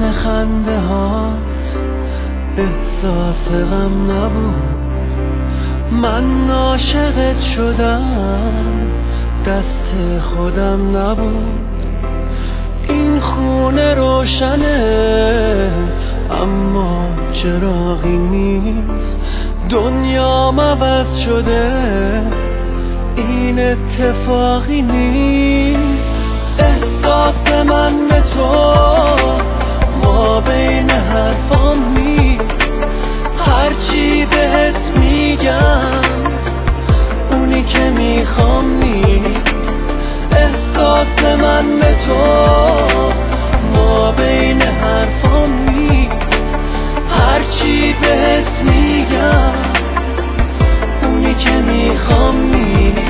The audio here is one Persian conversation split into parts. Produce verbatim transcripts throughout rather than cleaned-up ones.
بین خنده هات احساس غم نبود. من عاشقت شدم دست خودم نبود. این خونه روشنه اما چراغی نیست. دنیا عوض شده این اتفاقی نیست. احساس من به تو ما بین حرفام نیست. هرچی بهت میگم اونی که میخوام نیست. احساس من به تو ما بین حرفام نیست. هرچی بهت میگم اونی که میخوام نیست.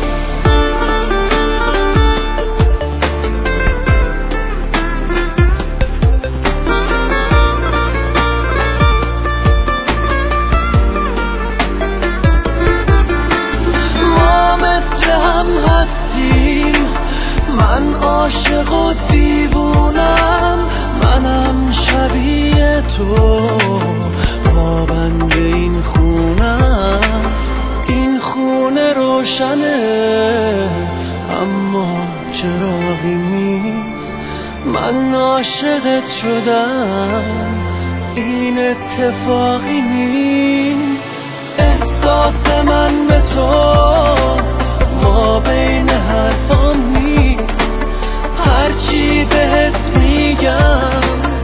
من عاشق و دیوونم، منم شبیه تو پابند این خونم. این خونه روشنه اما چراغی نیست. من عاشقت شدم این اتفاقی نیست. احساس من به تو ما بین حرفام نیست. هرچی بهت میگم